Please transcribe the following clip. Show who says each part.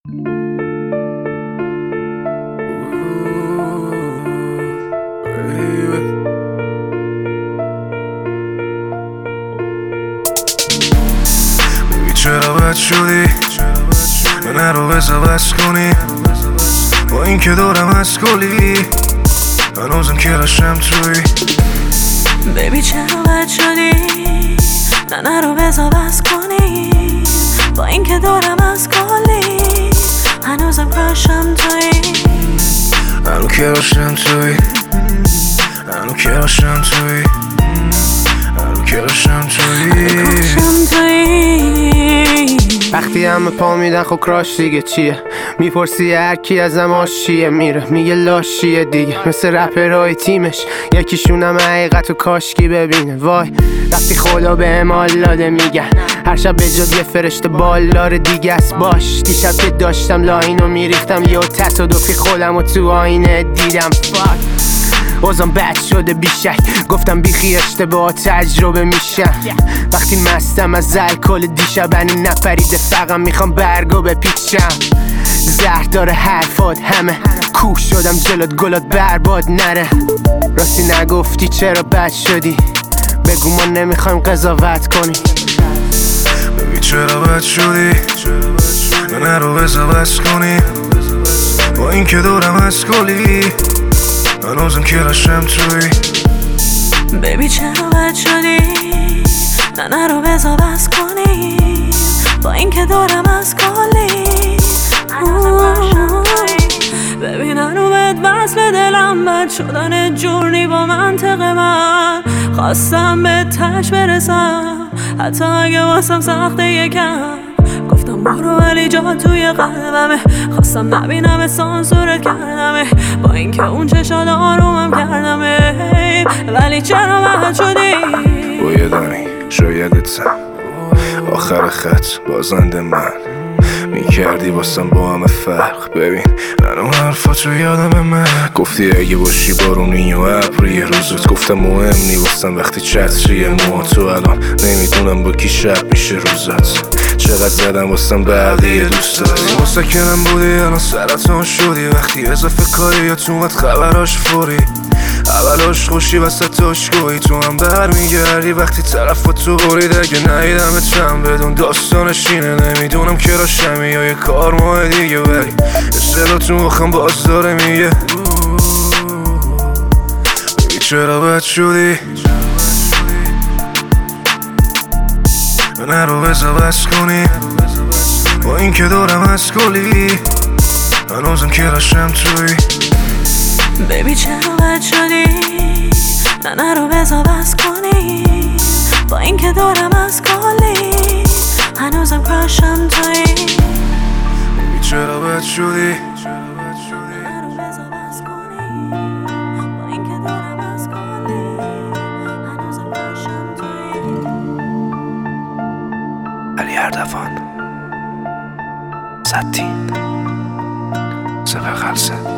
Speaker 1: چرا بد شدی من رو بذار بس کنی با این که دارم از کلی هنوزم که رشم توی
Speaker 2: بیبی چرا بد شدی نه رو بذار بس کنی با این که دارم از کلی هنوزم کراشم توی
Speaker 1: هنو که رشم توی هنو که رشم توی هنو که رشم توی
Speaker 3: وقتی همه پا میدن خب کراش دیگه چیه؟ میپرسی هر کی ازم آشیه میره میگه لاشیه دیگه مثل رپرهای تیمش یکیشونم حقیقت و کاشکی ببینه. وای وقتی خدا به حال داده میگن هر شب به جد یه فرشته بالدار دیگه است. باش دیشب که داشتم لاینو میریختم یه تصادفی خودم و تو آینه دیدم. بازم بد شده بیشک گفتم بیخی اشتباه تجربه میشم. وقتی مستم از الکل دیشب هنی نپریده فقط میخوام برگو بپیچم. زهر داره حرفات همه کوه شدم جلوت گلات برباد نره. راستی نگفتی چرا بد شدی بگو ما نمیخوایم قضاوت کنی.
Speaker 1: ببین چرا بد شدی من رو بذار بس کنی با این که دارم از کلی هنوزم که رشم توی
Speaker 2: بیبی چرا بد شدی نه رو بذار بس کنی با این که دارم از کلی ببین هنو بهت وصل دلم بد شدن جورنی با منطق من خواستم به تش برسم حتی اگه واسم سخته یکم گفتم برو ولی جا توی قلبمه خواستم نبینم سانسورت کردمه با اینکه اون چشات آرومم کردمه ولی چرا بد شدی
Speaker 1: بایدانی شایدتم آخر خط بازنده من میکردی واسم با همه فرق. ببین منو حرفاتو یادم من گفتی اگه باشی بارونی و ابری روزت گفتم مهم نی واسم وقتی چتریه مو تو الان نمیدونم با کی شب میشه روزت چقدر زدم واسم بقیه دوست داری مسکنم بودی الان سرطان شدی وقتی اضافه کاری یا تو اومد خبراش فوری اولاش خوشی وسط اشکویی تو هم برمیگردی وقتی طرفاتو برید اگه نهیدم چند بدون داستانش اینه نمیدونم که راشمی یا یه کار ماه دیگه ولی صدا تو مخم باز داره میگه ببین چرا بد شدی من رو بذار بس کنی با این که دارم از کلی هنوزم که رشم توی
Speaker 2: بیبی چرا بد شدی نه رو بذار بس کنی با این که دارم از کلی هنوزم کراشم توی
Speaker 1: بیبی چرا بد شدی
Speaker 4: علی اردوان 110 صفر خلصه